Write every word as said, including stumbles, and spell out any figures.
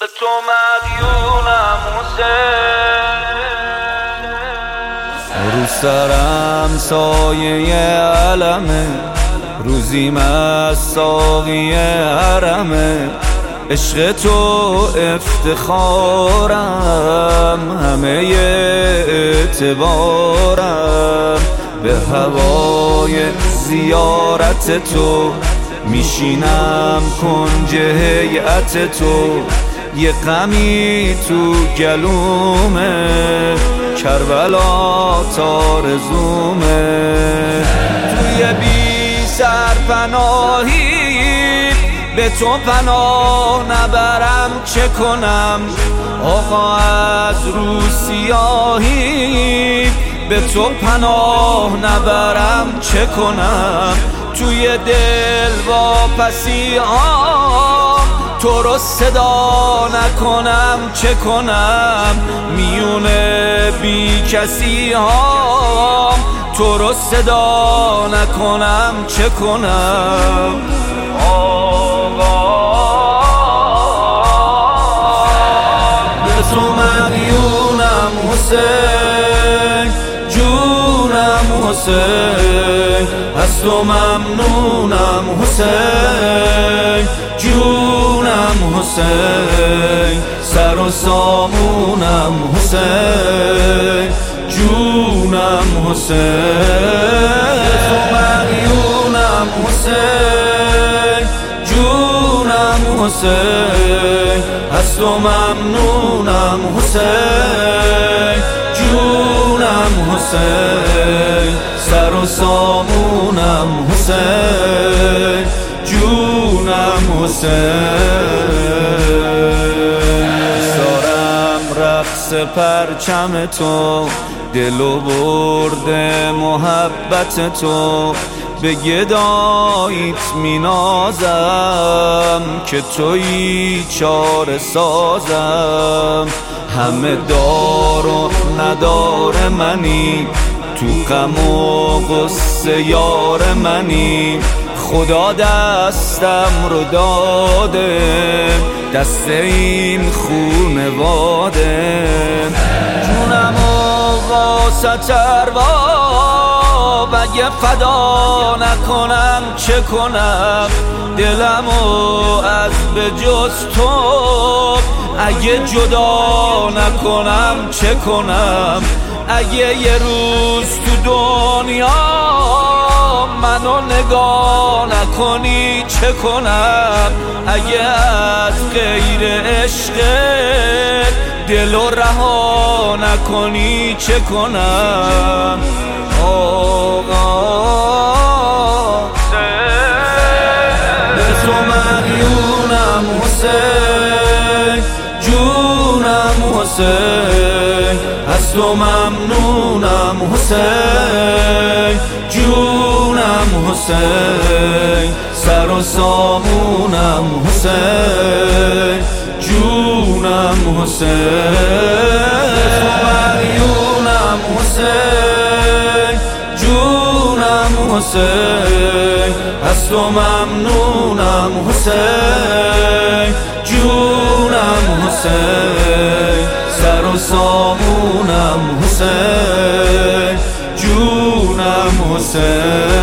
تو مدیونم حسین، رو سرم سایه علمه، روزیم از ساقی حرمه. عشق تو افتخارم، همه اعتبارم. به هوای زیارت تو میشینم کنج هیئت تو. یه غمی تو گلومه، کربلا تارزومه. توی بی سرپناهی به تو پناه نبرم چه کنم؟ آقا از رو سیاهی به تو پناه نبرم چه کنم؟ توی دل واپسی ها تو رو صدا نکنم چه کنم؟ میونه بی کسی ها تو رو صدا نکنم چه کنم؟ به تو مدیونم حسین، جونم حسین. از تو ممنونم حسین، جونم حسین. سر و سامونم حسین، جونم حسین. به تو مدیونم حسین، جونم حسین. از تو ممنونم حسین، جونم حسین. سر و سامونم حسین، جونم حسین. سارم رقص پرچم تو، دلو برد محبت تو. به گداییت مینازم که تویی چاره سازم. همه دار و ندار منی، تو غم و غصه یار منی. خدا دستم رو داده، دست این خونواده. جونم و واسط ارباب اگه فدا نکنم چه کنم؟ دلمو از به جز تو اگه جدا نکنم چه کنم؟ اگه یه روز تو دنیا منو نگاه نکنی چه کنم؟ اگه از غیر عشقت دلو رها نکنی چه کنم؟ آقا به تو مدیونم حسین، جونم حسین. از تو ممنونم حسین، جونم حسین. سر و سامونم حسین، جونم حسین. به تو مدیونم حسین، جونم حسین. از تو ممنونم حسین، جونم حسین. سر و سامونم حسین، جونم حسین.